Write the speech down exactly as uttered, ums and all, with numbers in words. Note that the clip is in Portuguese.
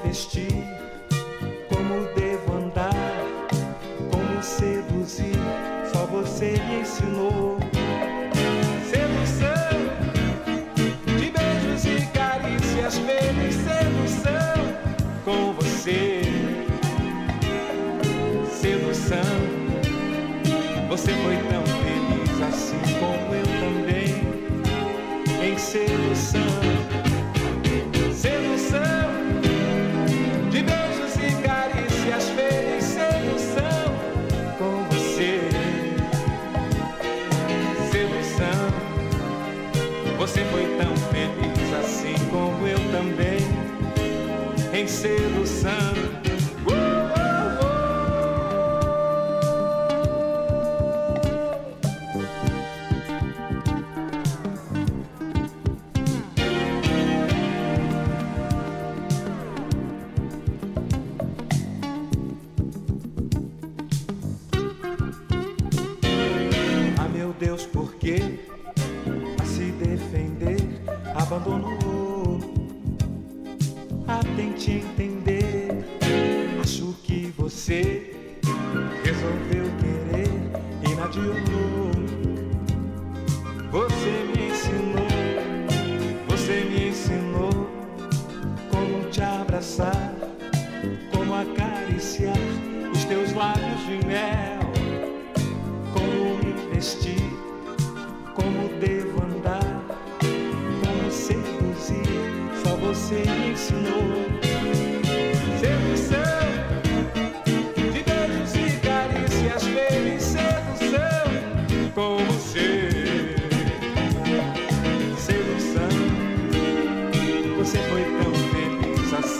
vestir, como devo andar, como seduzir, só você me ensinou. Sedução, de beijos e carícias, feliz sedução com você. Sedução, você foi tão feliz assim como eu também, em sedução. Sedução, de beijos e carícias, feliz sedução com você. Sedução, você foi tão feliz assim como eu também, em sedução. Deus, por que a se defender abandonou? Ah, tente entender. Acho que você resolveu querer e não adiou. Você me ensinou, você me ensinou como te abraçar, como acariciar os teus lábios de mel, como me vestir, como devo andar, como seduzir, só você me ensinou.